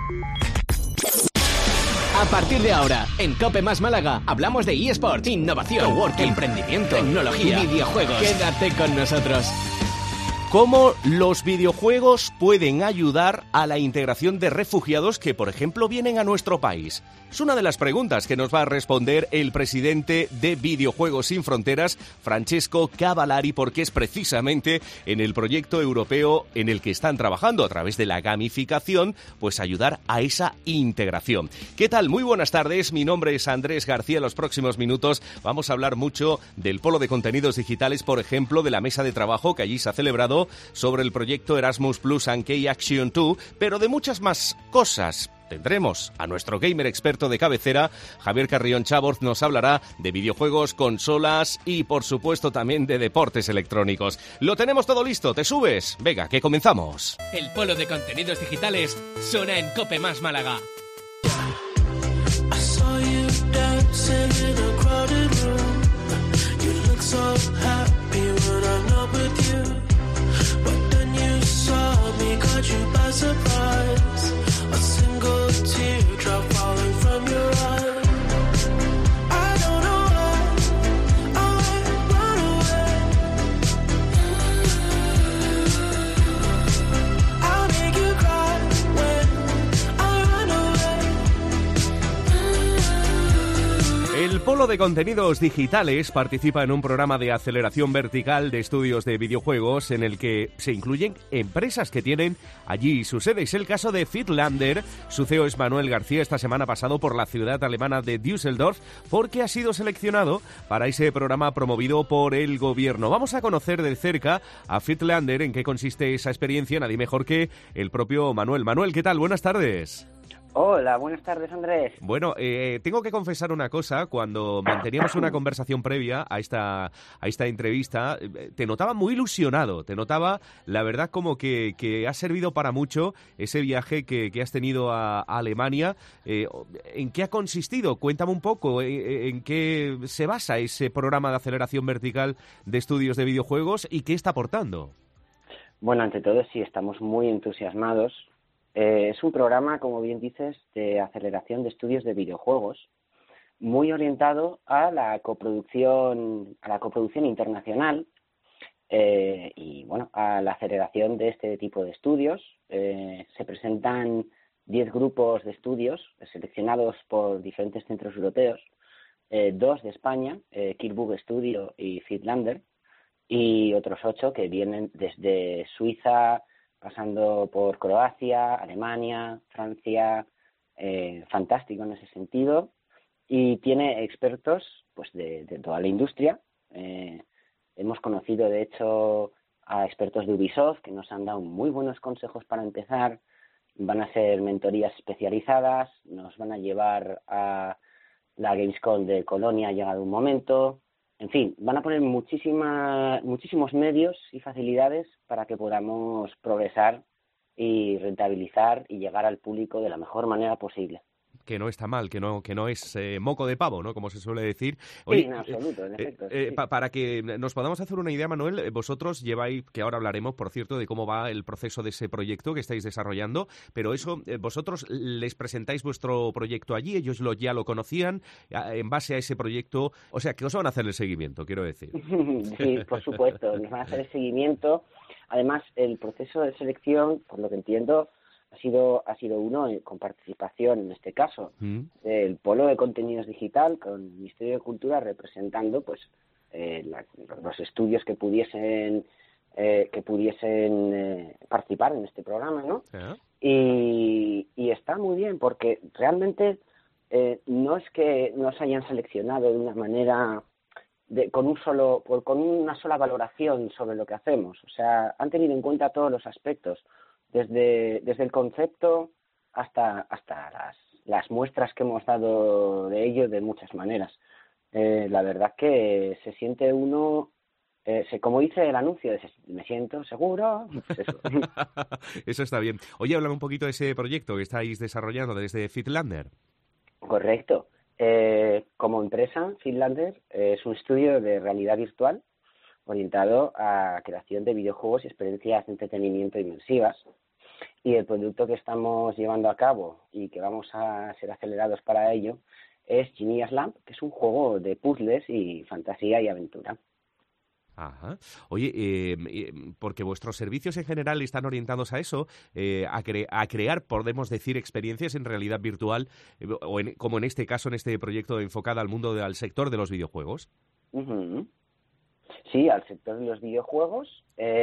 A partir de ahora, en COPE Más Málaga, hablamos de eSports, innovación, coworking, emprendimiento, tecnología, videojuegos. Quédate con nosotros. ¿Cómo los videojuegos pueden ayudar a la integración de refugiados que, por ejemplo, vienen a nuestro país? Es una de las preguntas que nos va a responder el presidente de Videojuegos Sin Fronteras, Francesco Cavallari, porque es precisamente en el proyecto europeo en el que están trabajando a través de la gamificación, pues ayudar a esa integración. ¿Qué tal? Muy buenas tardes, mi nombre es Andrés García. En los próximos minutos vamos a hablar mucho del Polo de Contenidos Digitales, por ejemplo, de la mesa de trabajo que allí se ha celebrado sobre el proyecto Erasmus Plus and Key Action 2, pero de muchas más cosas. Tendremos a nuestro gamer experto de cabecera, Javier Carrión Chavorz, nos hablará de videojuegos, consolas y, por supuesto, también de deportes electrónicos. Lo tenemos todo listo, ¿te subes? Venga, que comenzamos. El Polo de Contenidos Digitales suena en COPE Más Málaga. El Polo de Contenidos Digitales participa en un programa de aceleración vertical de estudios de videojuegos en el que se incluyen empresas que tienen allí su sede. Es el caso de Fitlander. Su CEO es Manuel García. Esta semana ha pasado por la ciudad alemana de Düsseldorf porque ha sido seleccionado para ese programa promovido por el gobierno. Vamos a conocer de cerca a Fitlander, en qué consiste esa experiencia, nadie mejor que el propio Manuel. Manuel, ¿qué tal? Buenas tardes. Hola, buenas tardes, Andrés. Bueno, tengo que confesar una cosa. Cuando manteníamos una conversación previa a esta entrevista, te notaba muy ilusionado. Te notaba, la verdad, como que ha servido para mucho ese viaje que has tenido a Alemania. ¿En qué ha consistido? Cuéntame un poco. ¿En qué se basa ese programa de aceleración vertical de estudios de videojuegos y qué está aportando? Bueno, ante todo, sí, estamos muy entusiasmados. Es un programa, como bien dices, de aceleración de estudios de videojuegos, muy orientado a la coproducción internacional y, bueno, a la aceleración de este tipo de estudios. Se presentan 10 grupos de estudios seleccionados por diferentes centros europeos, 2 de España, Kirkbug Studio y Fitlander, y otros 8 que vienen desde Suiza, pasando por Croacia, Alemania, Francia, fantástico en ese sentido, y tiene expertos pues de toda la industria. Hemos conocido, de hecho, a expertos de Ubisoft que nos han dado muy buenos consejos para empezar. Van a ser mentorías especializadas, nos van a llevar a la Gamescom de Colonia, ha llegado un momento. En fin, van a poner muchísimos medios y facilidades para que podamos progresar y rentabilizar y llegar al público de la mejor manera posible. Que no está mal, que no es moco de pavo, ¿no? Como se suele decir. Oye, sí, en absoluto, en efecto. Sí. Para que nos podamos hacer una idea, Manuel, vosotros lleváis, que ahora hablaremos, por cierto, de cómo va el proceso de ese proyecto que estáis desarrollando, pero eso, vosotros les presentáis vuestro proyecto allí, ellos ya lo conocían, en base a ese proyecto, o sea, que os van a hacer el seguimiento, quiero decir. Sí, por supuesto, nos van a hacer el seguimiento. Además, el proceso de selección, por lo que entiendo, ha sido uno con participación, en este caso, del Polo de Contenidos Digital, con el Ministerio de Cultura representando pues los estudios que pudiesen participar en este programa, ¿no? ¿Ah? Y está muy bien, porque realmente no es que nos hayan seleccionado de una manera con una sola valoración sobre lo que hacemos. O sea, han tenido en cuenta todos los aspectos, desde el concepto hasta las muestras que hemos dado de ello de muchas maneras. La verdad que se siente uno, como dice el anuncio, me siento seguro. Pues eso. Eso está bien. Oye, háblame un poquito de ese proyecto que estáis desarrollando desde Fitlander. Correcto. Como empresa, Fitlander es un estudio de realidad virtual orientado a creación de videojuegos y experiencias de entretenimiento inmersivas. Y el producto que estamos llevando a cabo y que vamos a ser acelerados para ello es Genius Lamp, que es un juego de puzzles y fantasía y aventura. Ajá. Oye, porque vuestros servicios en general están orientados a eso, a crear, podemos decir, experiencias en realidad virtual, como en este caso, en este proyecto enfocado al sector de los videojuegos. Uh-huh. Sí, al sector de los videojuegos.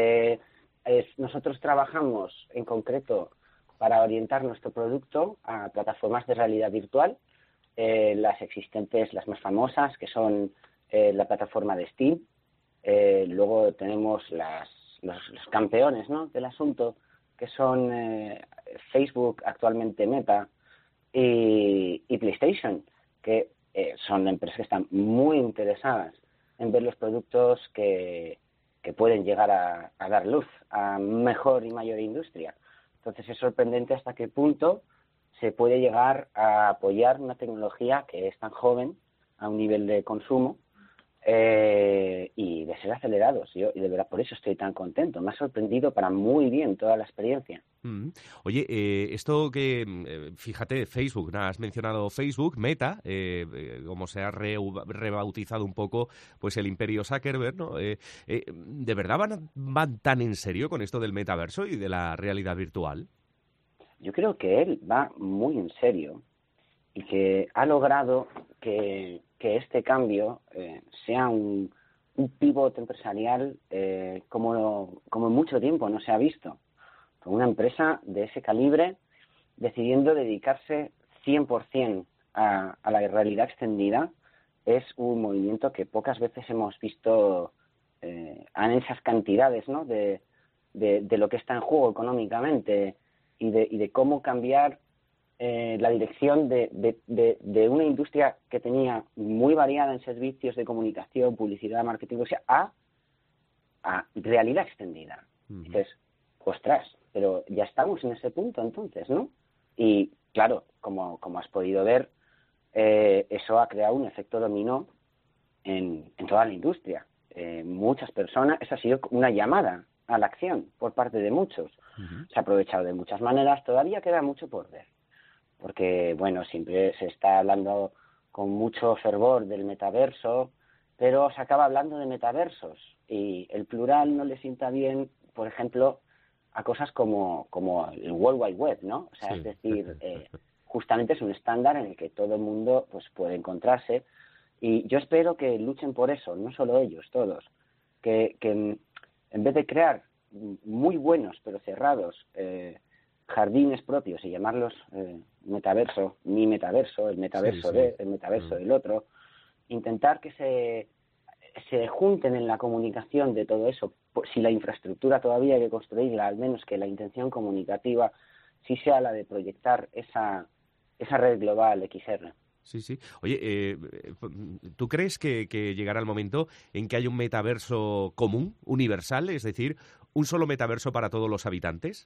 Nosotros trabajamos en concreto para orientar nuestro producto a plataformas de realidad virtual, las existentes, las más famosas, que son la plataforma de Steam. Luego tenemos los campeones, ¿no?, del asunto, que son Facebook, actualmente Meta, y PlayStation, que son empresas que están muy interesadas en ver los productos que pueden llegar a dar luz a mejor y mayor industria. Entonces es sorprendente hasta qué punto se puede llegar a apoyar una tecnología que es tan joven a un nivel de consumo y de ser acelerados. Y de verdad por eso estoy tan contento. Me ha sorprendido para muy bien toda la experiencia. Oye, esto que, fíjate, Facebook, has mencionado Facebook, Meta, como se ha rebautizado un poco pues el imperio Zuckerberg, ¿no? ¿De verdad van tan en serio con esto del metaverso y de la realidad virtual? Yo creo que él va muy en serio y que ha logrado que este cambio sea un pivot empresarial como en mucho tiempo no se ha visto. Con una empresa de ese calibre decidiendo dedicarse 100% a la realidad extendida es un movimiento que pocas veces hemos visto en esas cantidades, ¿no?, de lo que está en juego económicamente y de cómo cambiar la dirección de una industria que tenía muy variada en servicios de comunicación, publicidad, marketing, o sea, a realidad extendida. Uh-huh. Dices, ostras, pero ya estamos en ese punto entonces, ¿no? Y claro, como has podido ver, eso ha creado un efecto dominó en toda la industria. Muchas personas, esa ha sido una llamada a la acción por parte de muchos. Uh-huh. Se ha aprovechado de muchas maneras, todavía queda mucho por ver. Porque, bueno, siempre se está hablando con mucho fervor del metaverso, pero se acaba hablando de metaversos y el plural no le sienta bien, por ejemplo, a cosas como el World Wide Web, ¿no? O sea, sí. Es decir, justamente es un estándar en el que todo el mundo pues puede encontrarse y yo espero que luchen por eso, no solo ellos, todos, que en vez de crear muy buenos pero cerrados jardines propios y llamarlos metaverso, mi metaverso, el metaverso sí, sí. El metaverso del otro, intentar que se junten en la comunicación de todo eso. Si la infraestructura todavía hay que construirla, al menos que la intención comunicativa sí sea la de proyectar esa red global XR. Sí, sí. Oye, ¿tú crees que llegará el momento en que haya un metaverso común, universal, es decir, un solo metaverso para todos los habitantes?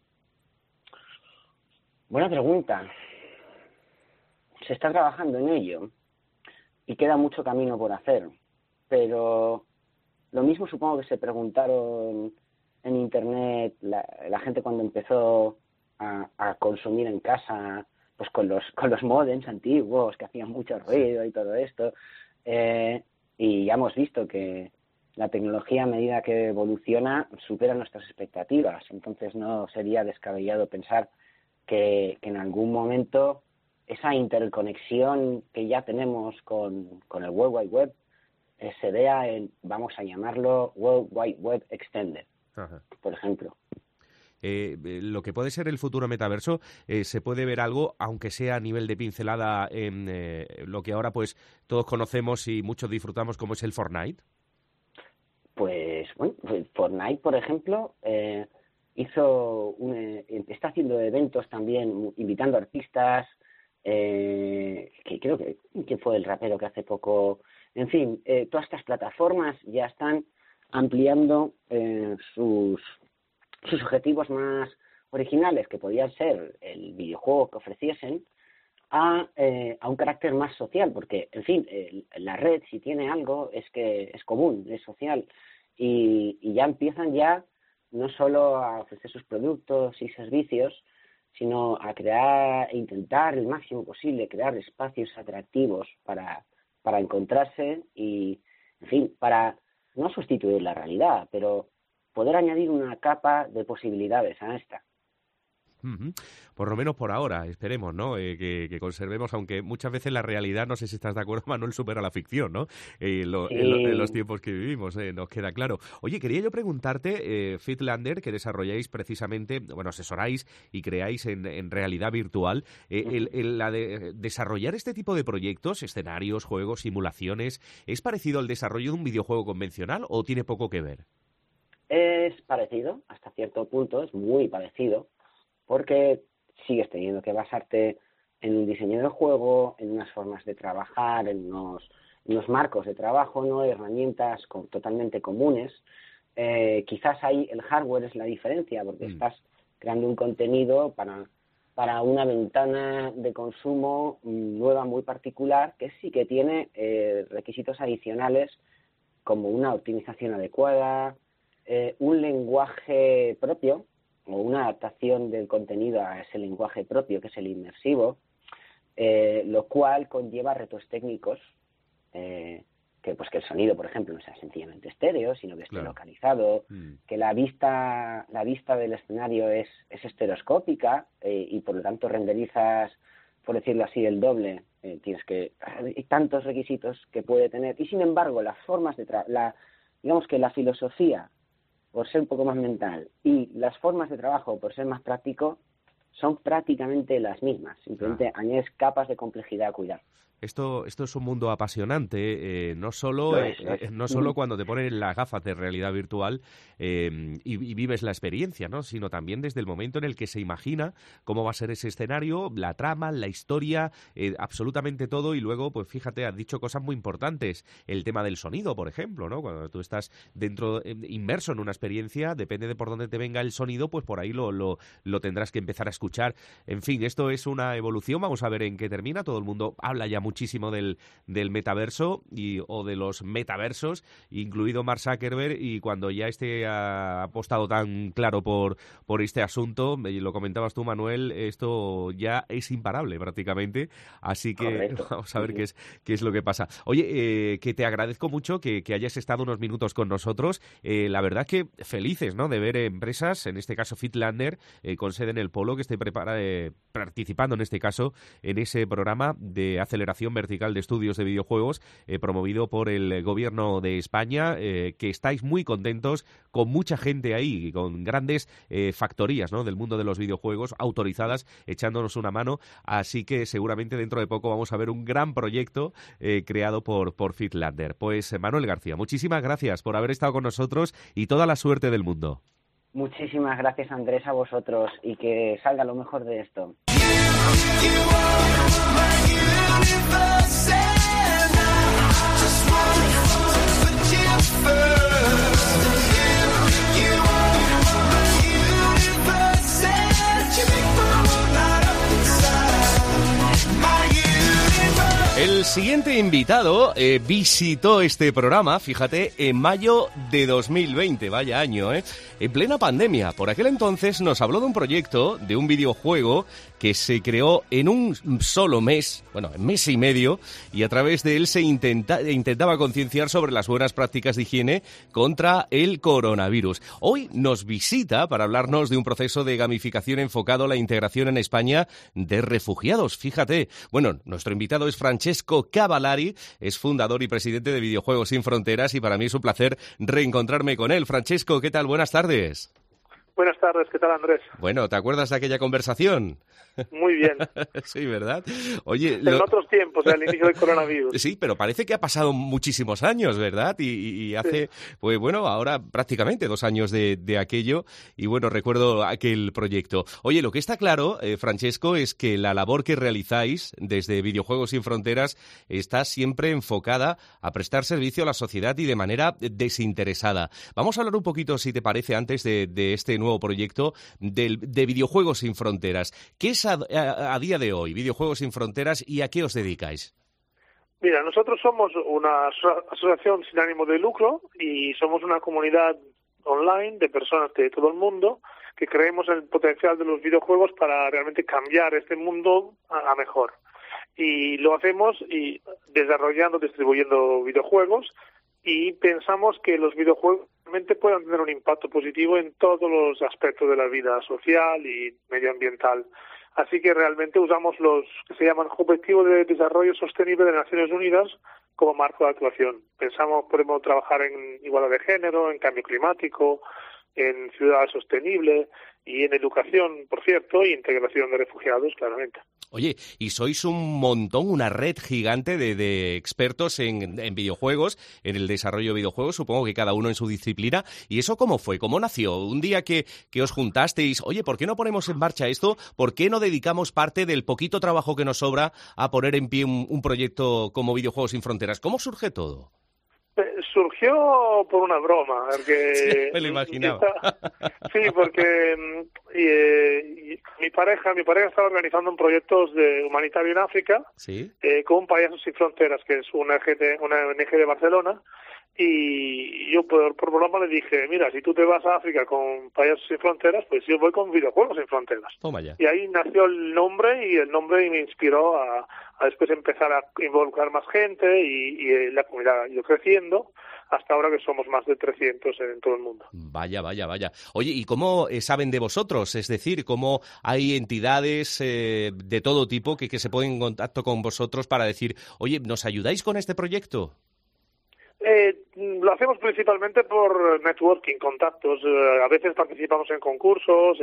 Buena pregunta. Se está trabajando en ello y queda mucho camino por hacer, pero lo mismo supongo que se preguntaron en Internet la gente cuando empezó a consumir en casa, pues con los módems antiguos que hacían mucho ruido y todo esto, y ya hemos visto que la tecnología a medida que evoluciona supera nuestras expectativas, entonces no sería descabellado pensar que en algún momento esa interconexión que ya tenemos con el World Wide Web se vea en, vamos a llamarlo, World Wide Web Extended, ajá, por ejemplo. Lo que puede ser el futuro metaverso, se puede ver algo, aunque sea a nivel de pincelada, en lo que ahora pues todos conocemos y muchos disfrutamos, como es el Fortnite. Pues bueno, Fortnite, por ejemplo, está haciendo eventos también, invitando artistas, que creo que fue el rapero que hace poco, en fin, todas estas plataformas ya están ampliando sus objetivos más originales, que podían ser el videojuego que ofreciesen, a un carácter más social, porque, en fin, la red, si tiene algo, es que es común, es social, y ya empiezan no solo a ofrecer sus productos y servicios, sino a crear e intentar el máximo posible crear espacios atractivos para encontrarse y, en fin, para no sustituir la realidad, pero poder añadir una capa de posibilidades a esta. Por lo menos por ahora, esperemos, ¿no? Que conservemos, aunque muchas veces la realidad, no sé si estás de acuerdo, Manuel, supera la ficción, ¿no? En los tiempos que vivimos, nos queda claro. Oye, quería yo preguntarte, Fitlander, que desarrolláis precisamente, bueno, asesoráis y creáis en realidad virtual, desarrollar este tipo de proyectos, escenarios, juegos, simulaciones, ¿es parecido al desarrollo de un videojuego convencional o tiene poco que ver? Es parecido, hasta cierto punto, es muy parecido, porque sigues teniendo que basarte en un diseño del juego, en unas formas de trabajar, en unos marcos de trabajo, no herramientas totalmente comunes. Quizás ahí el hardware es la diferencia, porque estás creando un contenido para una ventana de consumo nueva, muy particular, que sí que tiene requisitos adicionales como una optimización adecuada, un lenguaje propio, o una adaptación del contenido a ese lenguaje propio, que es el inmersivo, lo cual conlleva retos técnicos, que el sonido, por ejemplo, no sea sencillamente estéreo, sino que esté localizado, que la vista del escenario es estereoscópica y por lo tanto renderizas, por decirlo así, el doble. Hay tantos requisitos que puede tener, y sin embargo las formas digamos que la filosofía, por ser un poco más mental, y las formas de trabajo, por ser más práctico, son prácticamente las mismas. Simplemente añades capas de complejidad a cuidar. Esto es un mundo apasionante, no solo cuando te ponen las gafas de realidad virtual y vives la experiencia, ¿no? Sino también desde el momento en el que se imagina cómo va a ser ese escenario, la trama, la historia, absolutamente todo. Y luego, pues fíjate, has dicho cosas muy importantes. El tema del sonido, por ejemplo, ¿no? Cuando tú estás inmerso en una experiencia, depende de por dónde te venga el sonido, pues por ahí lo tendrás que empezar a escuchar. En fin, esto es una evolución. Vamos a ver en qué termina. Todo el mundo habla ya muchísimo del metaverso o de los metaversos, incluido Mark Zuckerberg, y cuando ya ha apostado tan claro por este asunto, y lo comentabas tú, Manuel, esto ya es imparable prácticamente, así que correcto. Vamos a ver qué es lo que pasa. Oye, que te agradezco mucho que hayas estado unos minutos con nosotros, la verdad que felices, ¿no?, de ver empresas, en este caso Fitlander, con sede en el Polo, que esté participando en este caso en ese programa de aceleración vertical de estudios de videojuegos promovido por el Gobierno de España, que estáis muy contentos, con mucha gente ahí, con grandes factorías, ¿no?, del mundo de los videojuegos autorizadas, echándonos una mano, así que seguramente dentro de poco vamos a ver un gran proyecto creado por Fitlander. Pues Manuel García, muchísimas gracias por haber estado con nosotros y toda la suerte del mundo. Muchísimas gracias, Andrés, a vosotros, y que salga lo mejor de esto. El siguiente invitado visitó este programa, fíjate, en mayo de 2020, vaya año, en plena pandemia. Por aquel entonces nos habló de un proyecto, de un videojuego que se creó en un solo mes, bueno, en mes y medio, y a través de él se intentaba concienciar sobre las buenas prácticas de higiene contra el coronavirus. Hoy nos visita para hablarnos de un proceso de gamificación enfocado a la integración en España de refugiados. Fíjate, bueno, nuestro invitado es Francesco Cavallari, es fundador y presidente de Videojuegos Sin Fronteras, y para mí es un placer reencontrarme con él. Francesco, ¿qué tal? Buenas tardes. Buenas tardes, ¿qué tal, Andrés? Bueno, ¿te acuerdas de aquella conversación? Muy bien. Sí, ¿verdad? Oye, en otros tiempos, al inicio del coronavirus. Sí, pero parece que ha pasado muchísimos años, ¿verdad? Y hace, pues bueno, ahora prácticamente 2 años de aquello, y bueno, recuerdo aquel proyecto. Oye, lo que está claro, Francesco, es que la labor que realizáis desde Videojuegos Sin Fronteras está siempre enfocada a prestar servicio a la sociedad y de manera desinteresada. Vamos a hablar un poquito, si te parece, antes de este nuevo proyecto de Videojuegos Sin Fronteras. ¿Qué es a día de hoy Videojuegos Sin Fronteras y a qué os dedicáis? Mira, nosotros somos una asociación sin ánimo de lucro y somos una comunidad online de personas de todo el mundo que creemos en el potencial de los videojuegos para realmente cambiar este mundo a mejor. Y lo hacemos desarrollando, distribuyendo videojuegos, y pensamos que los videojuegos realmente pueden tener un impacto positivo en todos los aspectos de la vida social y medioambiental. Así que realmente usamos los que se llaman Objetivos de Desarrollo Sostenible de Naciones Unidas como marco de actuación. Podemos trabajar en igualdad de género, en cambio climático, en ciudad sostenible y en educación, por cierto, e integración de refugiados, claramente. Oye, y sois un montón, una red gigante de expertos en videojuegos, en el desarrollo de videojuegos, supongo que cada uno en su disciplina. ¿Y eso cómo fue? ¿Cómo nació? Un día que os juntasteis, oye, ¿por qué no ponemos en marcha esto? ¿Por qué no dedicamos parte del poquito trabajo que nos sobra a poner en pie un proyecto como Videojuegos Sin Fronteras? ¿Cómo surge todo? Surgió por una broma, porque sí, me lo imaginaba. Sí, porque mi pareja estaba organizando un proyecto humanitario en África, ¿sí? Con Payasos Sin Fronteras, que es una ONG de Barcelona, y yo por broma le dije, mira, si tú te vas a África con Payasos Sin Fronteras, pues yo voy con Videojuegos Sin Fronteras. Toma ya. Y ahí nació el nombre, y el nombre me inspiró a después empezar a involucrar más gente, y la comunidad ha ido creciendo hasta ahora, que somos más de 300 en todo el mundo. Vaya. Oye, ¿y cómo saben de vosotros? Es decir, ¿cómo hay entidades de todo tipo que se ponen en contacto con vosotros para decir, oye, ¿nos ayudáis con este proyecto? Lo hacemos principalmente por networking, contactos. A veces participamos en concursos,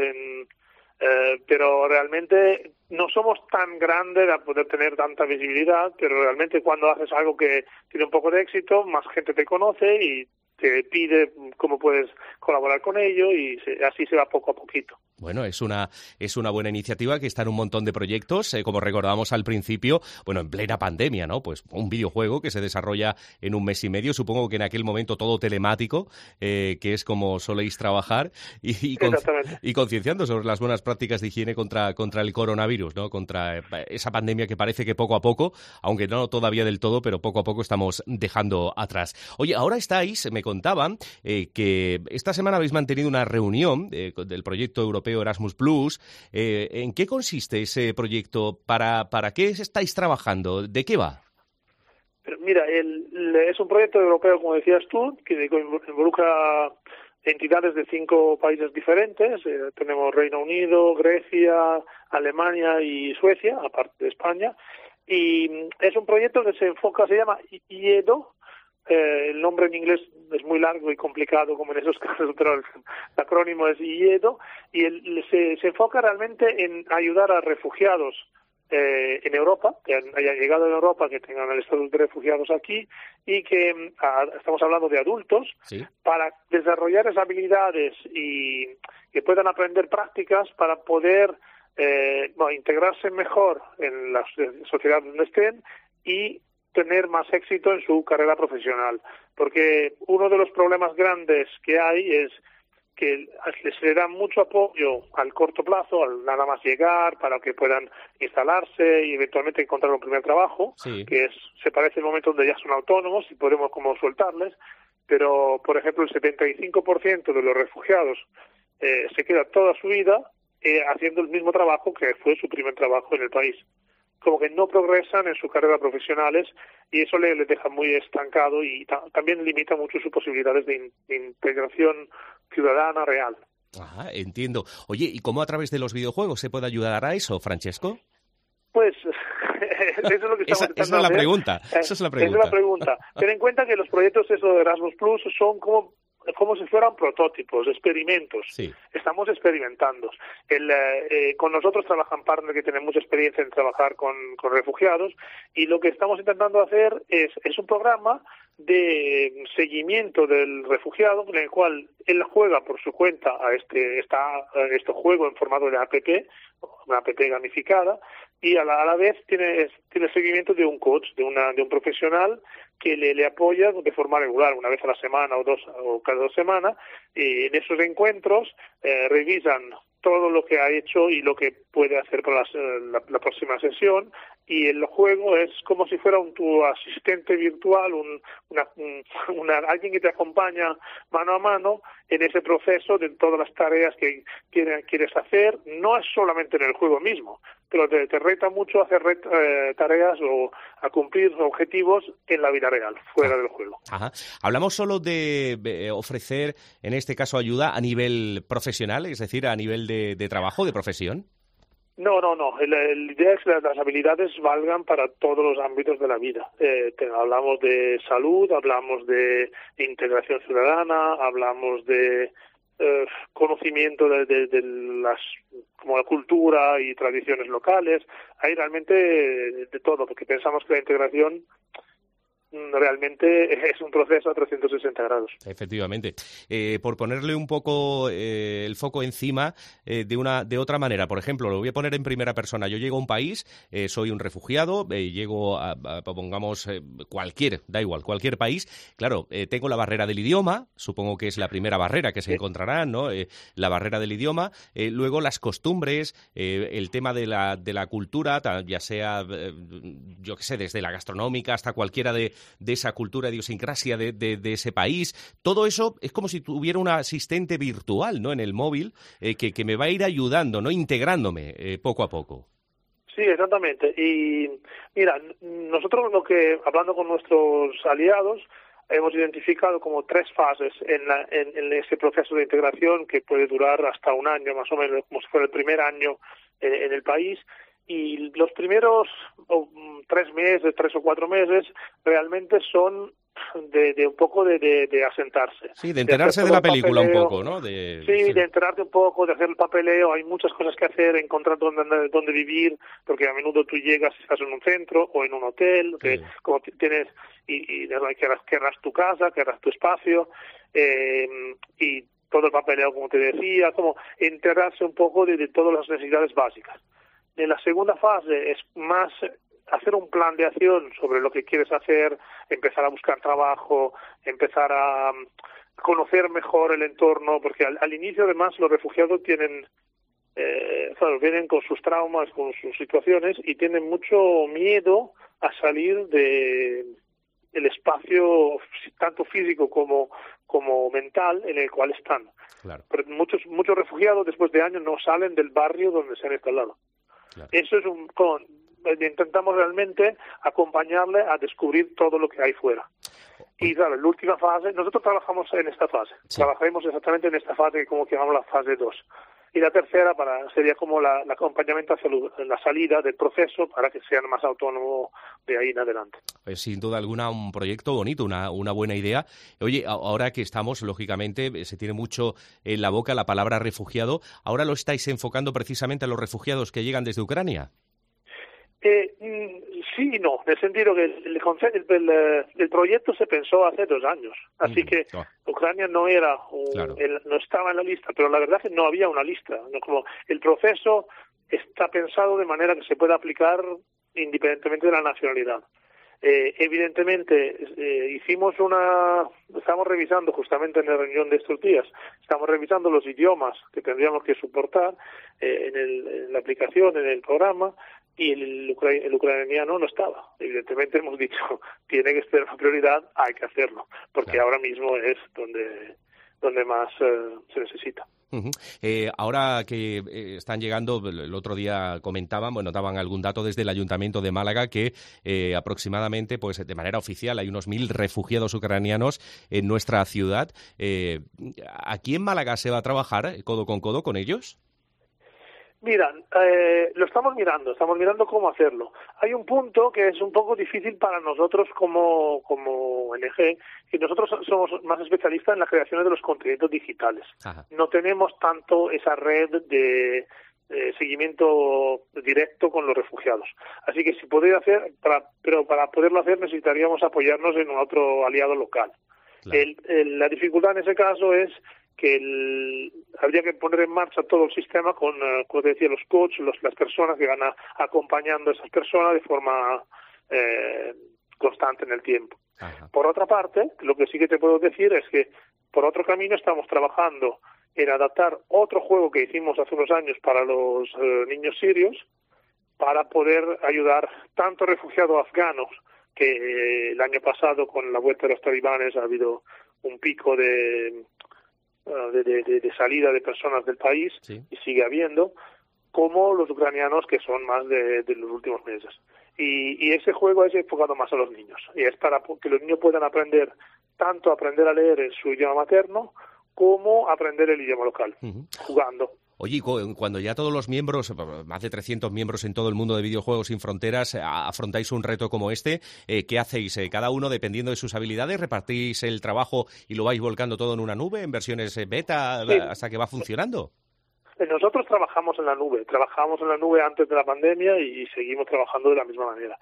pero realmente no somos tan grandes a poder tener tanta visibilidad, pero realmente cuando haces algo que tiene un poco de éxito, más gente te conoce y te pide cómo puedes colaborar con ello, y así se va poco a poquito. Bueno, es una buena iniciativa que está en un montón de proyectos, como recordábamos al principio, bueno, en plena pandemia, ¿no? Pues un videojuego que se desarrolla en un mes y medio, supongo que en aquel momento todo telemático, que es como soléis trabajar, y concienciando sobre las buenas prácticas de higiene contra el coronavirus, ¿no? Contra esa pandemia que parece que poco a poco, aunque no todavía del todo, pero poco a poco estamos dejando atrás. Oye, ahora me contaban que esta semana habéis mantenido una reunión del proyecto europeo Erasmus+. ¿En qué consiste ese proyecto? ¿Para qué estáis trabajando? ¿De qué va? Pero mira, es un proyecto europeo, como decías tú, que involucra entidades de 5 países diferentes. Tenemos Reino Unido, Grecia, Alemania y Suecia, aparte de España. Y es un proyecto que se llama IEDO. El nombre en inglés es muy largo y complicado, como en esos casos, pero el acrónimo es IEDO, y se enfoca realmente en ayudar a refugiados en Europa, que hayan llegado en Europa, que tengan el estatus de refugiados aquí, y que estamos hablando de adultos, ¿sí?, para desarrollar esas habilidades y que puedan aprender prácticas para poder integrarse mejor en la sociedad donde estén y tener más éxito en su carrera profesional, porque uno de los problemas grandes que hay es que se le da mucho apoyo al corto plazo, al nada más llegar, para que puedan instalarse y eventualmente encontrar un primer trabajo, sí, que se parece al momento donde ya son autónomos y podemos como soltarles, pero por ejemplo el 75% de los refugiados se queda toda su vida haciendo el mismo trabajo que fue su primer trabajo en el país. Como que no progresan en su carrera profesionales, y eso les deja muy estancado y también limita mucho sus posibilidades de integración ciudadana real. Ajá, entiendo. Oye, ¿y cómo a través de los videojuegos se puede ayudar a eso, Francesco? Pues eso es lo que estamos intentando hacer. Esa es la pregunta. Ten en cuenta que los proyectos de Erasmus Plus son como si fueran prototipos, experimentos. Sí. Estamos experimentando. Con nosotros trabajan partners que tienen mucha experiencia en trabajar con refugiados, y lo que estamos intentando hacer es un programa de seguimiento del refugiado, en el cual él juega por su cuenta a este juego en formato de app, una app gamificada, y a la vez tiene seguimiento de un coach, de un profesional que le apoya de forma regular, una vez a la semana o cada 2 semanas, y en esos encuentros revisan todo lo que ha hecho y lo que puede hacer para la próxima sesión, y el juego es como si fuera tu asistente virtual, alguien que te acompaña mano a mano en ese proceso de todas las tareas que quieres hacer. No es solamente en el juego mismo, pero te reta mucho a hacer tareas o a cumplir objetivos en la vida real, fuera del juego. Ajá. Hablamos solo de ofrecer, en este caso, ayuda a nivel profesional, es decir, a nivel de trabajo, de profesión. No. La idea es que las habilidades valgan para todos los ámbitos de la vida. Hablamos de salud, hablamos de integración ciudadana, hablamos de conocimiento de las, como la cultura y tradiciones locales. Hay realmente de todo, porque pensamos que la integración realmente es un proceso a 360 grados. Efectivamente. Por ponerle un poco el foco encima de otra manera, por ejemplo, lo voy a poner en primera persona. Yo llego a un país, soy un refugiado, llego pongamos cualquier país. Claro, tengo la barrera del idioma, supongo que es la primera barrera que se encontrará, ¿no? La barrera del idioma, luego las costumbres, el tema de la cultura, ya sea, yo qué sé, desde la gastronómica hasta cualquiera de esa cultura, idiosincrasia de ese país. Todo eso es como si tuviera un asistente virtual, ¿no?, en el móvil, que me va a ir ayudando, ¿no?, integrándome poco a poco. Sí, exactamente. Y mira, nosotros hablando con nuestros aliados, hemos identificado como 3 fases en ese proceso de integración que puede durar hasta un año, más o menos, como si fuera el primer año en el país. Y los primeros 3 meses, 3 o 4 meses, realmente son de un poco de asentarse. Sí, de enterarse de la película un poco, ¿no? Sí, de enterarte un poco, de hacer el papeleo. Hay muchas cosas que hacer, encontrar dónde vivir, porque a menudo tú llegas y estás en un centro o en un hotel, que como tienes y querrás tu casa, querrás tu espacio, y todo el papeleo, como te decía, como enterarse un poco de todas las necesidades básicas. En la segunda fase es más hacer un plan de acción sobre lo que quieres hacer, empezar a buscar trabajo, empezar a conocer mejor el entorno, porque al inicio además los refugiados vienen con sus traumas, con sus situaciones, y tienen mucho miedo a salir de el espacio tanto físico como mental en el cual están. Claro. Pero muchos refugiados después de años no salen del barrio donde se han instalado. Claro. Eso es intentamos realmente acompañarle a descubrir todo lo que hay fuera. Y claro, la última fase, nosotros trabajamos en esta fase, trabajaremos exactamente en esta fase, como que llamamos la fase 2. Y la tercera sería como el acompañamiento hacia la salida del proceso para que sean más autónomos de ahí en adelante. Pues sin duda alguna un proyecto bonito, una buena idea. Oye, ahora que estamos, lógicamente, se tiene mucho en la boca la palabra refugiado. ¿Ahora lo estáis enfocando precisamente a los refugiados que llegan desde Ucrania? Sí y no, en el sentido que el proyecto se pensó hace 2 años, así que Ucrania no era no estaba en la lista, pero la verdad es que no había una lista, ¿no? Como el proceso está pensado de manera que se pueda aplicar independientemente de la nacionalidad. Evidentemente, estamos revisando justamente en la reunión de estos días, estamos revisando los idiomas que tendríamos que soportar en la aplicación, en el programa, y el ucraniano no estaba. Evidentemente hemos dicho, tiene que ser una prioridad, hay que hacerlo, porque ahora mismo es donde más se necesita. Uh-huh. Ahora que están llegando, el otro día daban algún dato desde el Ayuntamiento de Málaga que aproximadamente, pues de manera oficial, hay unos 1.000 refugiados ucranianos en nuestra ciudad. ¿Aquí en Málaga se va a trabajar codo con codo con ellos? Mira, lo estamos mirando cómo hacerlo. Hay un punto que es un poco difícil para nosotros como ONG, que nosotros somos más especialistas en la creación de los contenidos digitales. Ajá. No tenemos tanto esa red de seguimiento directo con los refugiados. Así que si podría hacer, pero para poderlo hacer necesitaríamos apoyarnos en otro aliado local. Claro. La dificultad en ese caso es que habría que poner en marcha todo el sistema con, como te decía, los coaches, las personas que van acompañando a esas personas de forma constante en el tiempo. Ajá. Por otra parte, lo que sí que te puedo decir es que por otro camino estamos trabajando en adaptar otro juego que hicimos hace unos años para los niños sirios, para poder ayudar tanto refugiados afganos, que el año pasado con la vuelta de los talibanes ha habido un pico de salida de personas del país, sí, y sigue habiendo, como los ucranianos, que son más de los últimos meses. Y ese juego es enfocado más a los niños, y es para que los niños puedan aprender a leer en su idioma materno como aprender el idioma local, jugando. Oye, cuando ya todos los miembros, más de 300 miembros en todo el mundo de Videojuegos Sin Fronteras, afrontáis un reto como este, ¿qué hacéis? Cada uno, dependiendo de sus habilidades, repartís el trabajo y lo vais volcando todo en una nube, en versiones beta, sí, hasta que va funcionando. Nosotros trabajamos en la nube antes de la pandemia y seguimos trabajando de la misma manera.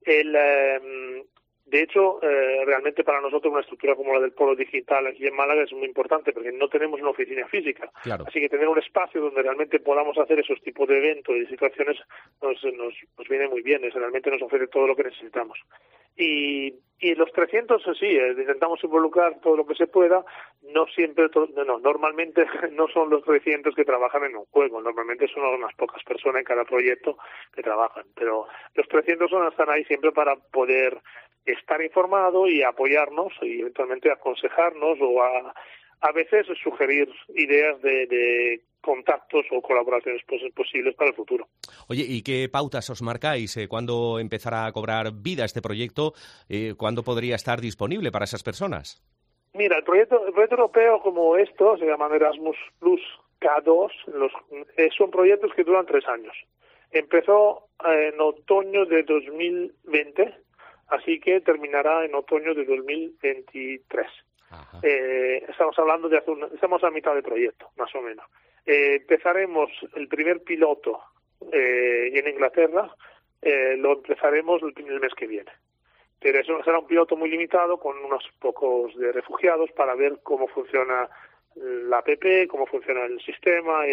De hecho, realmente para nosotros una estructura como la del Polo Digital aquí en Málaga es muy importante porque no tenemos una oficina física. Claro. Así que tener un espacio donde realmente podamos hacer esos tipos de eventos y situaciones nos viene muy bien, realmente nos ofrece todo lo que necesitamos. Y los 300, sí, intentamos involucrar todo lo que se pueda, no siempre, normalmente no son los 300 que trabajan en un juego, normalmente son unas pocas personas en cada proyecto que trabajan, pero los 300 están ahí siempre para poder estar informado y apoyarnos y eventualmente aconsejarnos o a veces sugerir ideas de contactos o colaboraciones posibles para el futuro. Oye, ¿y qué pautas os marcáis? ¿Cuándo empezará a cobrar vida este proyecto? ¿Cuándo podría estar disponible para esas personas? Mira, el proyecto europeo como esto, se llaman Erasmus Plus K2, son proyectos que duran 3 años. Empezó en otoño de 2020, así que terminará en otoño de 2023. Estamos hablando estamos a mitad de proyecto, más o menos. Empezaremos el primer piloto en Inglaterra, lo empezaremos el mes que viene. Pero eso será un piloto muy limitado con unos pocos de refugiados para ver cómo funciona la app, cómo funciona el sistema,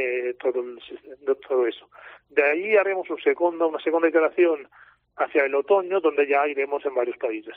todo eso. De ahí haremos una segunda iteración hacia el otoño, donde ya iremos en varios países.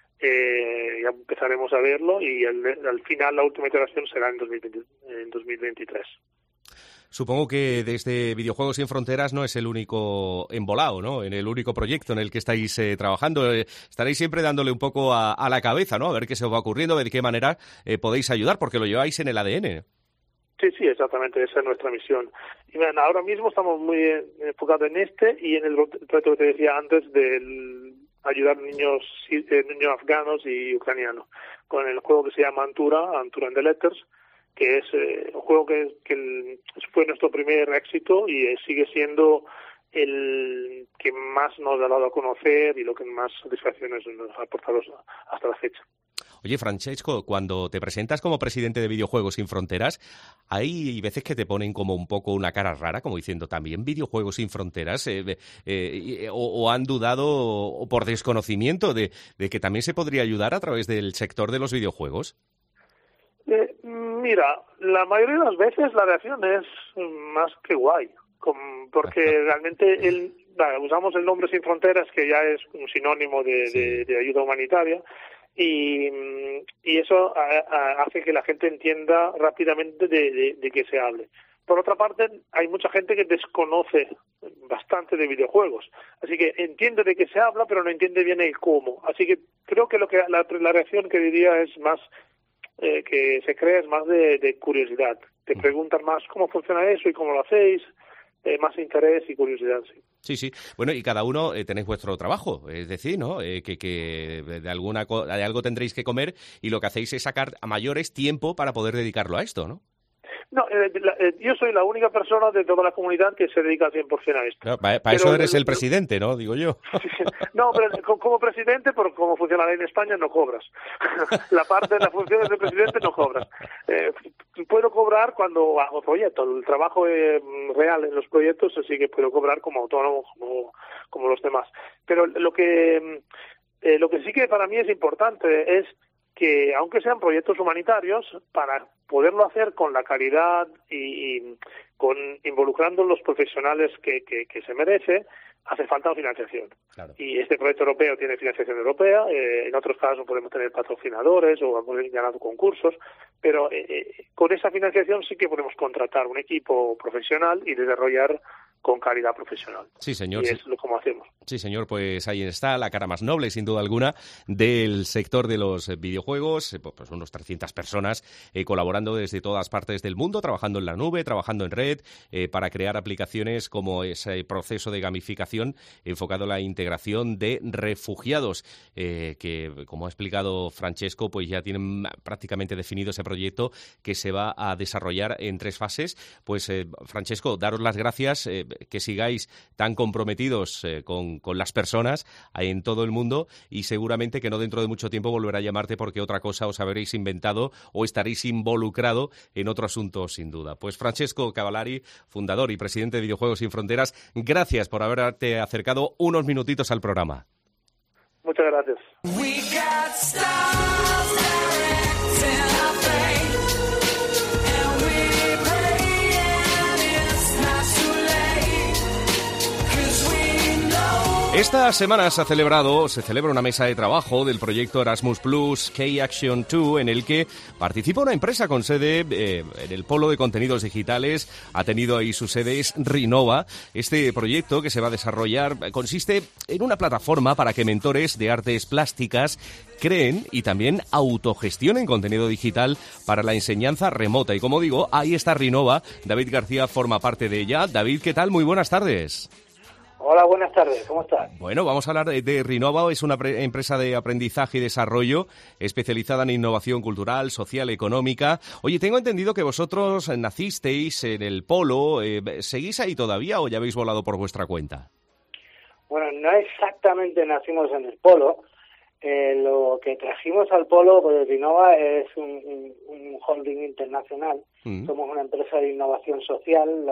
Ya empezaremos a verlo y al final la última iteración será en 2023. Supongo que desde Videojuegos Sin Fronteras no es el único embolado, ¿no? En el único proyecto en el que estáis trabajando. Estaréis siempre dándole un poco a la cabeza, ¿no? A ver qué se os va ocurriendo, a ver de qué manera podéis ayudar, porque lo lleváis en el ADN. Sí, exactamente, esa es nuestra misión. Y bueno, ahora mismo estamos muy enfocados en y en el proyecto que te decía antes del ayudar niños afganos y ucranianos, con el juego que se llama Antura and the Letters, que es un juego que fue nuestro primer éxito y sigue siendo el que más nos ha dado a conocer y lo que más satisfacciones nos ha aportado hasta la fecha. Oye, Francesco, cuando te presentas como presidente de Videojuegos Sin Fronteras, hay veces que te ponen como un poco una cara rara, como diciendo también Videojuegos Sin Fronteras, o han dudado o por desconocimiento de que también se podría ayudar a través del sector de los videojuegos. Mira, la mayoría de las veces la reacción es más que guay, porque realmente usamos el nombre Sin Fronteras, que ya es un sinónimo de ayuda humanitaria, y eso hace que la gente entienda rápidamente de qué se hable. Por otra parte, hay mucha gente que desconoce bastante de videojuegos, así que entiende de qué se habla, pero no entiende bien el cómo. Así que creo que la reacción que diría es más que se crea es más de curiosidad. Te preguntan más cómo funciona eso y cómo lo hacéis, más interés y curiosidad, sí. Sí. Bueno, y cada uno tenéis vuestro trabajo, es decir, ¿no? Que de algo tendréis que comer y lo que hacéis es sacar a mayores tiempo para poder dedicarlo a esto, ¿no? No, yo soy la única persona de toda la comunidad que se dedica al 100% a esto. Claro, para eso eres el presidente, ¿no? Digo yo. No, pero como presidente, por cómo funciona la ley en España, no cobras. La parte de las funciones del presidente no cobras. Puedo cobrar cuando hago proyectos. El trabajo real en los proyectos sí que puedo cobrar como autónomo, como los demás. Pero lo que sí que para mí es importante es que, aunque sean proyectos humanitarios, para poderlo hacer con la calidad y con involucrando los profesionales que se merece, hace falta financiación. Claro. Y este proyecto europeo tiene financiación europea, en otros casos podemos tener patrocinadores o hemos ganado concursos, pero con esa financiación sí que podemos contratar un equipo profesional y desarrollar con calidad profesional. Sí, señor. Y es lo como hacemos. Sí, señor, pues ahí está la cara más noble, sin duda alguna, del sector de los videojuegos, pues unos 300 personas colaborando desde todas partes del mundo, trabajando en la nube, trabajando en red, para crear aplicaciones como ese proceso de gamificación enfocado en la integración de refugiados, que, como ha explicado Francesco, pues ya tienen prácticamente definido ese proyecto que se va a desarrollar en 3 fases. Pues, Francesco, daros las gracias, que sigáis tan comprometidos con las personas en todo el mundo, y seguramente que no dentro de mucho tiempo volverá a llamarte porque otra cosa os habréis inventado o estaréis involucrado en otro asunto, sin duda. Pues Francesco Cavallari, fundador y presidente de Videojuegos Sin Fronteras, gracias por haberte acercado unos minutitos al programa. Muchas gracias. Esta semana se celebra una mesa de trabajo del proyecto Erasmus Plus K-Action 2, en el que participa una empresa con sede en el Polo de Contenidos Digitales. Ha tenido ahí su sede, es Rinova. Este proyecto que se va a desarrollar consiste en una plataforma para que mentores de artes plásticas creen y también autogestionen contenido digital para la enseñanza remota. Y como digo, ahí está Rinova. David García forma parte de ella. David, ¿qué tal? Muy buenas tardes. Hola, buenas tardes, ¿cómo estás? Bueno, vamos a hablar de Rinova. Es una empresa de aprendizaje y desarrollo especializada en innovación cultural, social, económica. Oye, tengo entendido que vosotros nacisteis en el Polo. ¿Seguís ahí todavía o ya habéis volado por vuestra cuenta? Bueno, no exactamente nacimos en el Polo. Lo que trajimos al Polo, pues Rinova es un holding internacional. Somos una empresa de innovación social.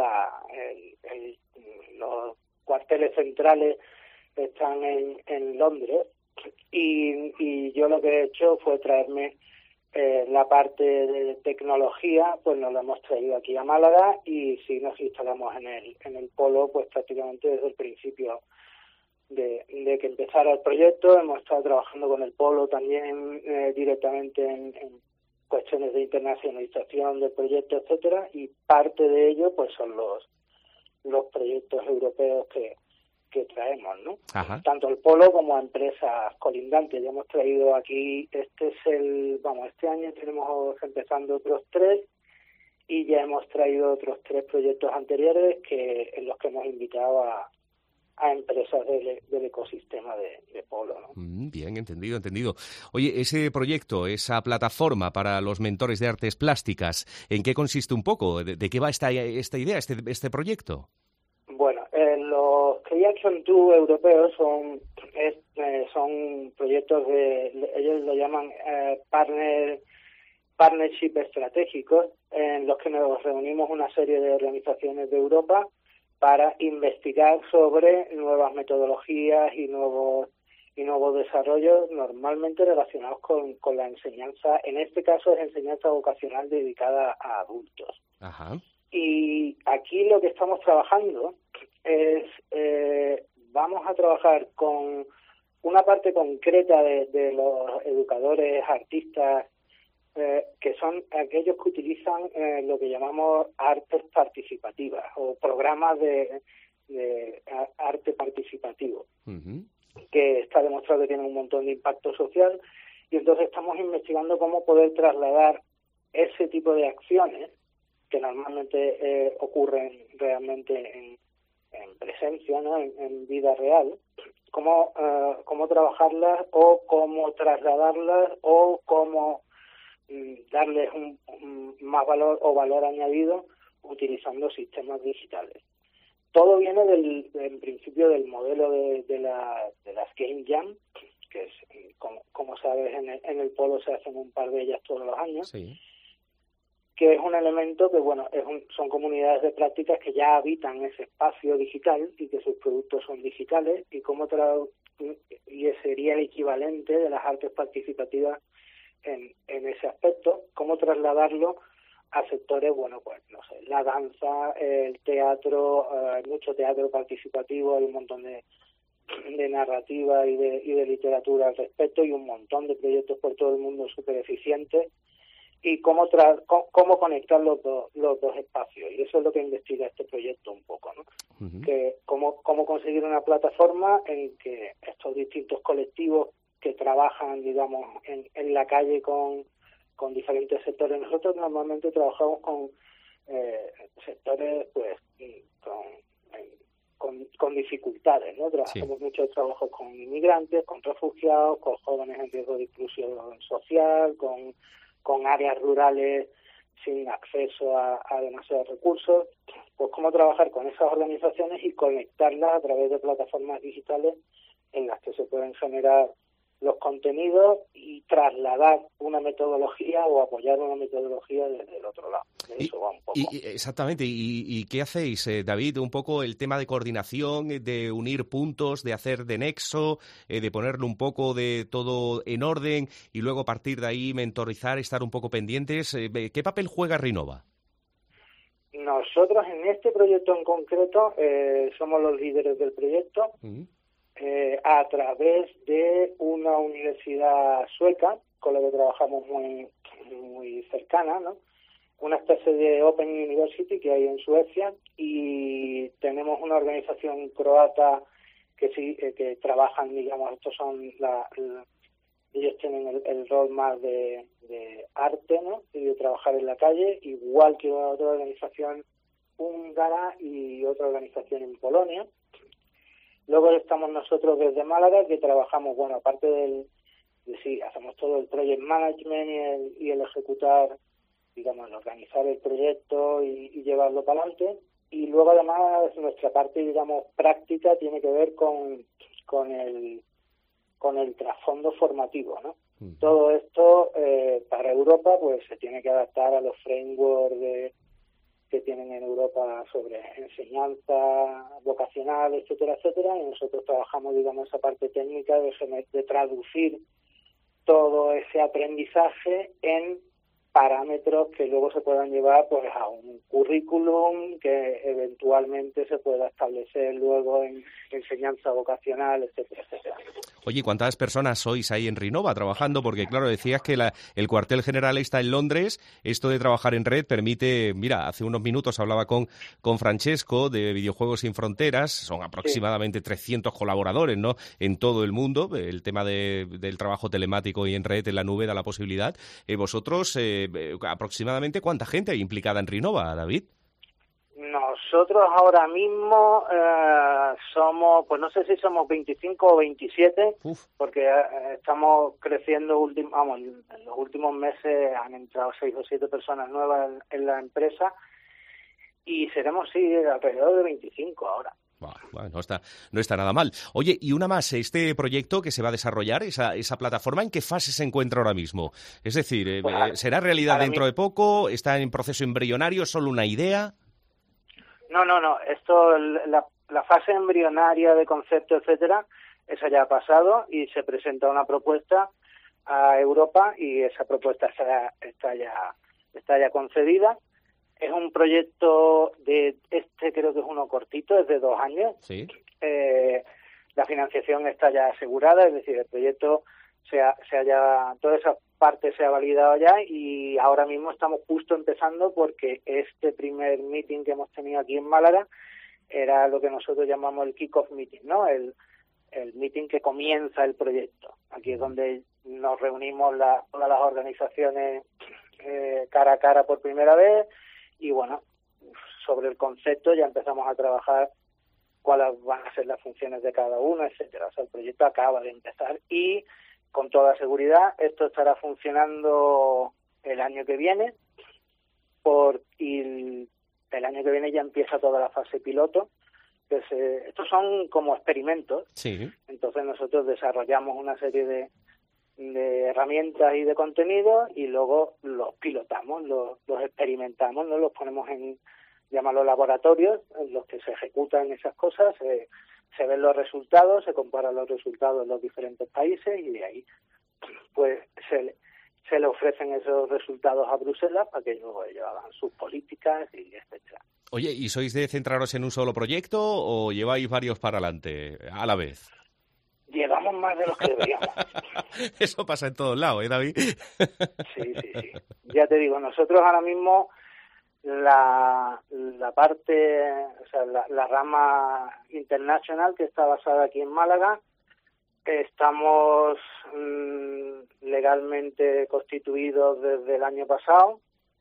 Los cuarteles centrales están en Londres y yo lo que he hecho fue traerme la parte de tecnología, pues nos la hemos traído aquí a Málaga y sí nos instalamos en el Polo, pues prácticamente desde el principio de que empezara el proyecto. Hemos estado trabajando con el Polo también directamente en cuestiones de internacionalización del proyecto, etcétera, y parte de ello pues son los proyectos europeos que traemos, ¿no? Ajá. Tanto el Polo como a empresas colindantes. Ya hemos traído aquí, este año tenemos empezando otros 3 y ya hemos traído otros 3 proyectos anteriores en los que hemos invitado a empresas del ecosistema de Polo, ¿no? Bien, entendido. Oye, ese proyecto, esa plataforma para los mentores de artes plásticas, ¿en qué consiste un poco? ¿De qué va esta idea, este proyecto? Bueno, los K-Action 2 europeos son proyectos ellos lo llaman partnership estratégicos, en los que nos reunimos una serie de organizaciones de Europa para investigar sobre nuevas metodologías y nuevos desarrollos, normalmente relacionados con la enseñanza. En este caso es enseñanza vocacional dedicada a adultos. Ajá. Y aquí lo que estamos trabajando es, vamos a trabajar con una parte concreta de los educadores, artistas, que son aquellos que utilizan lo que llamamos artes participativas o programas de arte participativo, que está demostrado que tienen un montón de impacto social, y entonces estamos investigando cómo poder trasladar ese tipo de acciones que normalmente ocurren realmente en presencia, ¿no? En vida real, cómo trabajarlas o cómo trasladarlas o cómo darles un más valor o valor añadido utilizando sistemas digitales. Todo viene en principio del modelo de las Game Jam, que es, como sabes, en el Polo se hacen un par de ellas todos los años. Sí. Que es un elemento que, bueno, son comunidades de prácticas que ya habitan ese espacio digital y que sus productos son digitales, y sería el equivalente de las artes participativas en ese aspecto, cómo trasladarlo a sectores, bueno, pues no sé, la danza, el teatro, hay mucho teatro participativo, hay un montón de narrativa y de literatura al respecto, y un montón de proyectos por todo el mundo súper eficientes, y cómo conectar los dos espacios, y eso es lo que investiga este proyecto un poco, ¿no? Uh-huh. Que cómo conseguir una plataforma en que estos distintos colectivos que trabajan, digamos, en la calle con diferentes sectores. Nosotros normalmente trabajamos con sectores, pues, con dificultades, ¿no? Trabajamos muchos trabajos con inmigrantes, con refugiados, con jóvenes en riesgo de exclusión social, con áreas rurales sin acceso a demasiados recursos. Pues cómo trabajar con esas organizaciones y conectarlas a través de plataformas digitales en las que se pueden generar los contenidos y trasladar una metodología o apoyar una metodología desde el otro lado. De eso va un poco. Exactamente. ¿Y qué hacéis, David? Un poco el tema de coordinación, de unir puntos, de hacer de nexo, de ponerle un poco de todo en orden y luego a partir de ahí mentorizar, estar un poco pendientes. ¿Qué papel juega Rinova? Nosotros en este proyecto en concreto somos los líderes del proyecto. Uh-huh. A través de una universidad sueca con la que trabajamos muy cercana, ¿no? Una especie de Open University que hay en Suecia, y tenemos una organización croata que trabajan, digamos, estos son ellos tienen el rol más de arte, ¿no? Y de trabajar en la calle, igual que otra organización húngara y otra organización en Polonia. Luego estamos nosotros desde Málaga, que trabajamos, bueno, aparte hacemos todo el project management y el ejecutar, digamos, el organizar el proyecto y llevarlo para adelante. Y luego además nuestra parte, digamos, práctica tiene que ver con el trasfondo formativo, ¿no? Uh-huh. Todo esto para Europa pues se tiene que adaptar a los frameworks que tienen en Europa sobre enseñanza vocacional, etcétera, etcétera, y nosotros trabajamos, digamos, esa parte técnica de traducir todo ese aprendizaje en parámetros que luego se puedan llevar pues a un currículum que eventualmente se pueda establecer luego en enseñanza vocacional, etcétera, etcétera. Oye, ¿cuántas personas sois ahí en Rinova trabajando? Porque, claro, decías que el cuartel general está en Londres. Esto de trabajar en red permite... Mira, hace unos minutos hablaba con Francesco de Videojuegos Sin Fronteras. Son aproximadamente 300 colaboradores, ¿no?, en todo el mundo. El tema del trabajo telemático y en red, en la nube, da la posibilidad. Vosotros, aproximadamente, ¿cuánta gente hay implicada en Rinova, David? Nosotros ahora mismo somos, pues no sé si somos 25 o 27, porque estamos creciendo, en los últimos meses han entrado 6 o 7 personas nuevas en la empresa, y seremos, sí, alrededor de 25 ahora. Bueno, no está nada mal. Oye, y una más, este proyecto que se va a desarrollar, esa plataforma, ¿en qué fase se encuentra ahora mismo? Es decir, pues, ¿será realidad dentro de poco? ¿Está en proceso embrionario? ¿Solo una idea? No. Esto, la fase embrionaria de concepto, etcétera, esa ya ha pasado y se presenta una propuesta a Europa y esa propuesta está ya concedida. Es un proyecto creo que es uno cortito, es de 2 años. Sí. La financiación está ya asegurada, es decir, el proyecto toda esa parte se ha validado ya, y ahora mismo estamos justo empezando porque este primer meeting que hemos tenido aquí en Málaga era lo que nosotros llamamos el kick-off meeting, ¿no? El meeting que comienza el proyecto. Aquí es donde nos reunimos todas las organizaciones cara a cara por primera vez, y bueno, sobre el concepto ya empezamos a trabajar cuáles van a ser las funciones de cada uno, etcétera. O sea, el proyecto acaba de empezar y con toda seguridad esto estará funcionando el año que viene, y el año que viene ya empieza toda la fase piloto. Estos son como experimentos. Sí. Entonces nosotros desarrollamos una serie de herramientas y de contenidos y luego los pilotamos, los experimentamos, ¿no? Los ponemos en, llámalo, laboratorios en los que se ejecutan esas cosas, se ven los resultados, se comparan los resultados en los diferentes países, y de ahí pues se le ofrecen esos resultados a Bruselas para que luego ellos hagan sus políticas y etcétera. Oye, ¿y sois de centraros en un solo proyecto o lleváis varios para adelante a la vez? Llevamos más de los que deberíamos. Eso pasa en todos lados, ¿eh, David? Sí. Ya te digo, nosotros ahora mismo la parte, o sea, la rama internacional que está basada aquí en Málaga, estamos legalmente constituidos desde el año pasado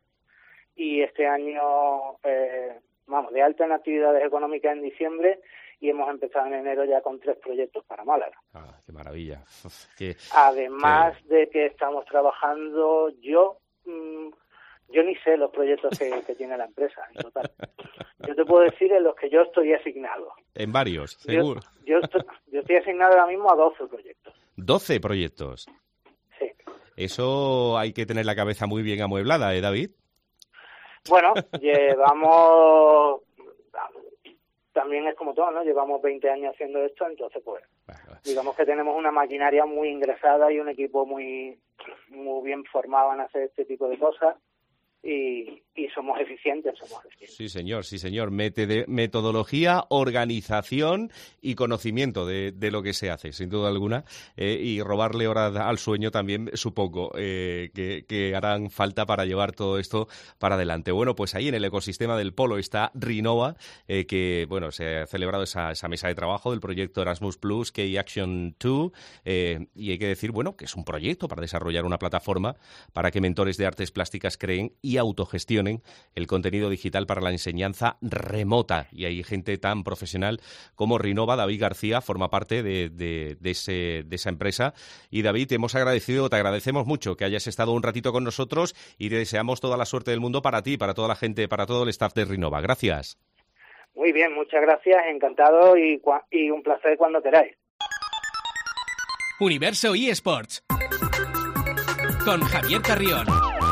y este año de alta en actividades económicas en diciembre y hemos empezado en enero ya con 3 proyectos para Málaga. Ah, qué maravilla. Además de que estamos trabajando, yo ni sé los proyectos que tiene la empresa en total. Yo te puedo decir en los que yo estoy asignado. En varios, seguro. Yo estoy asignado ahora mismo a 12 proyectos. 12 proyectos. Sí. Eso hay que tener la cabeza muy bien amueblada, ¿eh, David? Bueno, llevamos... También es como todo, ¿no? Llevamos 20 años haciendo esto, entonces pues digamos que tenemos una maquinaria muy ingresada y un equipo muy bien formado en hacer este tipo de cosas y somos eficientes. Sí, señor. Metodología, organización y conocimiento de lo que se hace, sin duda alguna. Y robarle horas al sueño también, supongo, que harán falta para llevar todo esto para adelante. Bueno, pues ahí en el ecosistema del polo está Rinova, que, bueno, se ha celebrado esa mesa de trabajo del proyecto Erasmus Plus, Key Action 2, y hay que decir, bueno, que es un proyecto para desarrollar una plataforma para que mentores de artes plásticas creen y autogestionen el contenido digital para la enseñanza remota. Y hay gente tan profesional como Rinova. David García forma parte de esa empresa. Y David, te agradecemos mucho que hayas estado un ratito con nosotros y te deseamos toda la suerte del mundo para ti, para toda la gente, para todo el staff de Rinova. Gracias. Muy bien, muchas gracias, encantado y un placer cuando queráis. Universo eSports con Javier Carrión.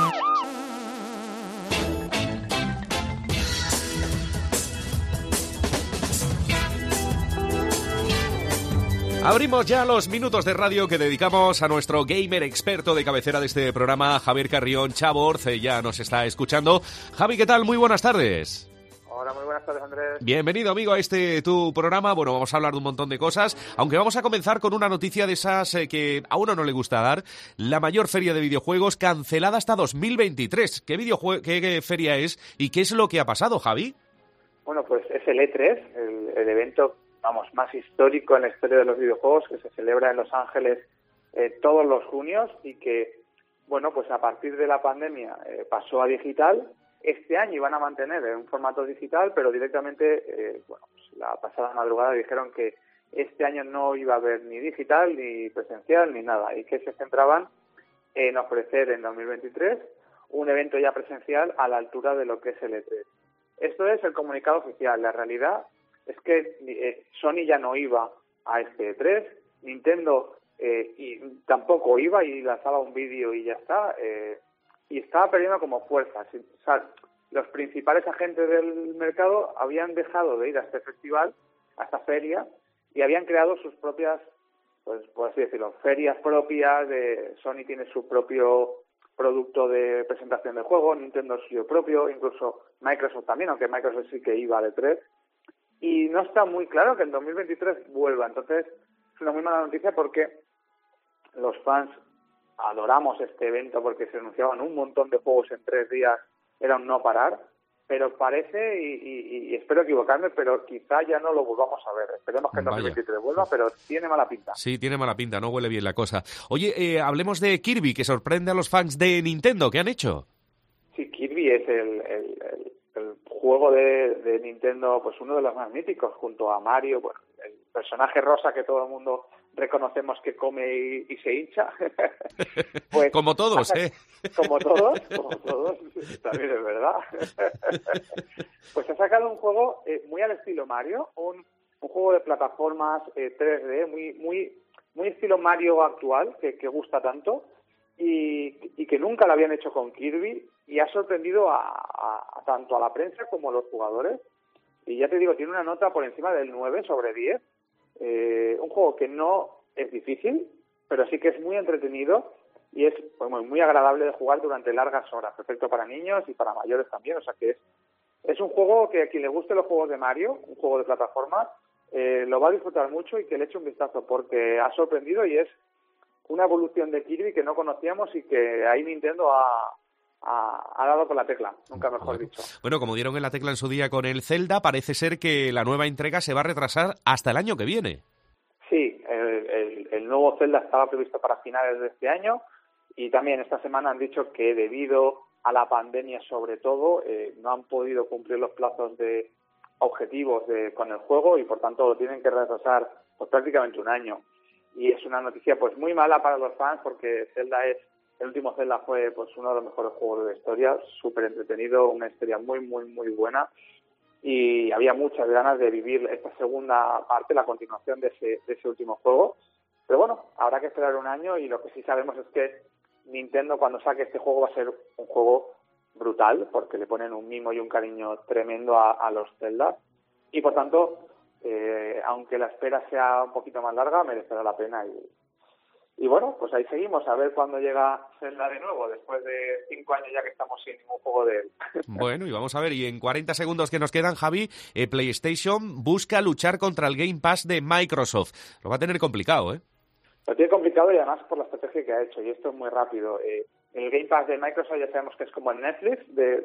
Abrimos ya los minutos de radio que dedicamos a nuestro gamer experto de cabecera de este programa, Javier Carrión. Chavo Orce ya nos está escuchando. Javi, ¿qué tal? Muy buenas tardes. Hola, muy buenas tardes, Andrés. Bienvenido, amigo, a tu programa. Bueno, vamos a hablar de un montón de cosas, aunque vamos a comenzar con una noticia de esas que a uno no le gusta dar. La mayor feria de videojuegos cancelada hasta 2023. ¿Qué feria es y qué es lo que ha pasado, Javi? Bueno, pues es el E3, el evento más histórico en la historia de los videojuegos, que se celebra en Los Ángeles todos los junios y que, bueno, pues a partir de la pandemia pasó a digital. Este año iban a mantener en un formato digital, pero directamente, pues la pasada madrugada dijeron que este año no iba a haber ni digital, ni presencial, ni nada, y que se centraban en ofrecer en 2023 un evento ya presencial a la altura de lo que es el E3. Esto es el comunicado oficial. La realidad es que Sony ya no iba a este E3, Nintendo y tampoco iba y lanzaba un vídeo y ya está, y estaba perdiendo como fuerza. O sea, los principales agentes del mercado habían dejado de ir a este festival, a esta feria, y habían creado sus propias, pues por así decirlo, ferias propias. Sony tiene su propio producto de presentación de juego, Nintendo el suyo propio, incluso Microsoft también, aunque Microsoft sí que iba al E3. Y no está muy claro que en 2023 vuelva. Entonces, es una muy mala noticia porque los fans adoramos este evento porque se anunciaban un montón de juegos en 3 días, era un no parar, pero parece, y espero equivocarme, pero quizá ya no lo volvamos a ver. Esperemos que en 2023 vuelva, pero tiene mala pinta. Sí, tiene mala pinta, no huele bien la cosa. Oye, hablemos de Kirby, que sorprende a los fans de Nintendo. ¿Qué han hecho? Sí, Kirby es el juego de Nintendo, pues uno de los más míticos, junto a Mario, bueno, el personaje rosa que todo el mundo reconocemos que come y se hincha. Pues, como todos, Como todos, también es verdad. Pues ha sacado un juego muy al estilo Mario, un juego de plataformas 3D, muy estilo Mario actual, que gusta tanto, y que nunca lo habían hecho con Kirby, y ha sorprendido a tanto a la prensa como a los jugadores. Y ya te digo, tiene una nota por encima del 9 sobre 10. Un juego que no es difícil, pero sí que es muy entretenido y es pues, muy agradable de jugar durante largas horas, perfecto para niños y para mayores también, o sea que es un juego que a quien le guste los juegos de Mario, un juego de plataforma, lo va a disfrutar mucho y que le eche un vistazo porque ha sorprendido y es una evolución de Kirby que no conocíamos y que ahí Nintendo ha dado con la tecla, nunca mejor dicho. Bueno, como dieron en la tecla en su día con el Zelda, parece ser que la nueva entrega se va a retrasar hasta el año que viene. Sí, el nuevo Zelda estaba previsto para finales de este año y también esta semana han dicho que debido a la pandemia sobre todo no han podido cumplir los plazos de objetivos con el juego y por tanto lo tienen que retrasar pues, prácticamente un año. Y es una noticia pues muy mala para los fans porque el último Zelda fue pues uno de los mejores juegos de la historia, súper entretenido, una historia muy buena y había muchas ganas de vivir esta segunda parte, la continuación de ese último juego. Pero bueno, habrá que esperar un año y lo que sí sabemos es que Nintendo cuando saque este juego va a ser un juego brutal porque le ponen un mimo y un cariño tremendo a los Zelda y por tanto aunque la espera sea un poquito más larga merecerá la pena y bueno, pues ahí seguimos a ver cuándo llega Zelda de nuevo después de 5 años ya que estamos sin ningún juego de él. Bueno, y vamos a ver, y en 40 segundos que nos quedan, Javi, PlayStation busca luchar contra el Game Pass de Microsoft. Lo va a tener complicado, ¿eh? Lo tiene complicado y además por la estrategia que ha hecho, y esto es muy rápido. El Game Pass de Microsoft ya sabemos que es como el Netflix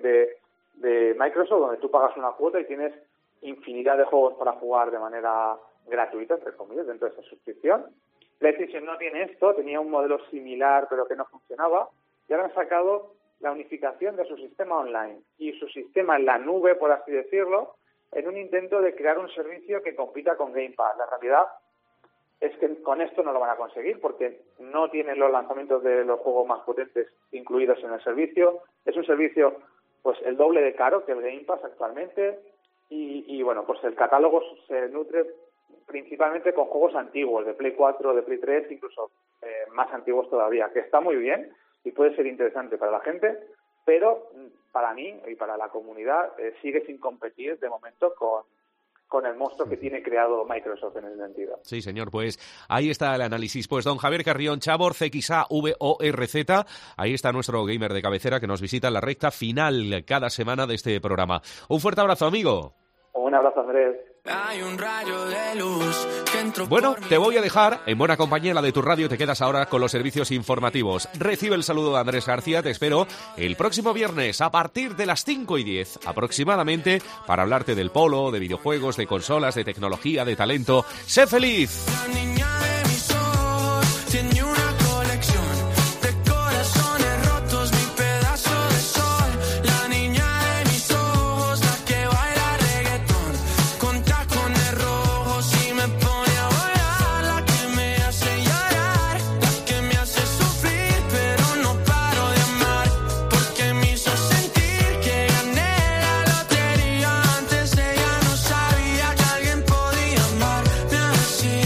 de Microsoft, donde tú pagas una cuota y tienes infinidad de juegos para jugar de manera gratuita, entre comillas, dentro de esa suscripción. PlayStation no tiene esto, tenía un modelo similar pero que no funcionaba, y ahora han sacado la unificación de su sistema online y su sistema en la nube, por así decirlo, en un intento de crear un servicio que compita con Game Pass. La realidad es que con esto no lo van a conseguir porque no tienen los lanzamientos de los juegos más potentes incluidos en el servicio. Es un servicio pues el doble de caro que el Game Pass actualmente y bueno, pues el catálogo se nutre principalmente con juegos antiguos, de Play 4, de Play 3, incluso más antiguos todavía, que está muy bien y puede ser interesante para la gente, pero para mí y para la comunidad sigue sin competir de momento con el monstruo que tiene creado Microsoft en ese sentido. Sí, señor, pues ahí está el análisis. Pues don Javier Carrión Chabor, CXAVORZ, ahí está nuestro gamer de cabecera que nos visita en la recta final cada semana de este programa. Un fuerte abrazo, amigo. Un abrazo, Andrés. Hay un rayo de luz que entró. Bueno, te voy a dejar en buena compañía, la de tu radio. Te quedas ahora con los servicios informativos. Recibe el saludo de Andrés García. Te espero el próximo viernes a partir de las 5:10 aproximadamente para hablarte del polo, de videojuegos, de consolas, de tecnología, de talento. ¡Sé feliz! La niña de mis ojos tiene una colección de corazones rotos, mi pedazo de sol. La niña de mis ojos, la que baila reggaetón con tacones rojos y me pone a volar. La que me hace llorar, la que me hace sufrir, pero no paro de amar porque me hizo sentir que gané la lotería. Antes ella no sabía que alguien podía amarme así.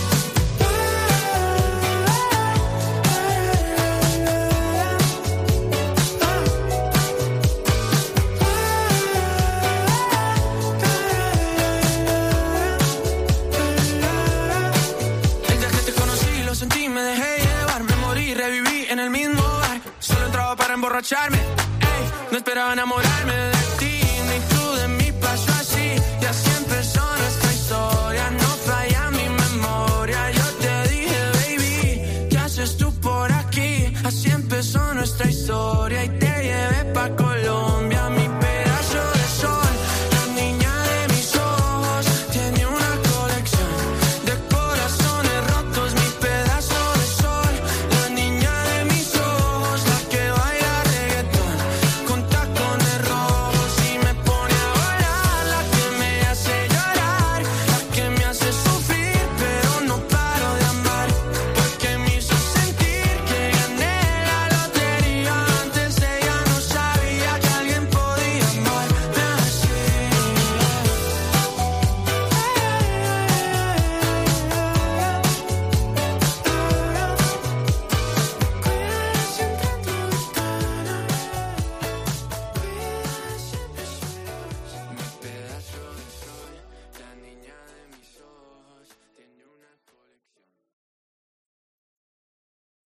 Desde que te conocí lo sentí, me dejé llevar, me morí, reviví en el mismo bar. Solo entraba para emborracharme, ey, no esperaba enamorarme de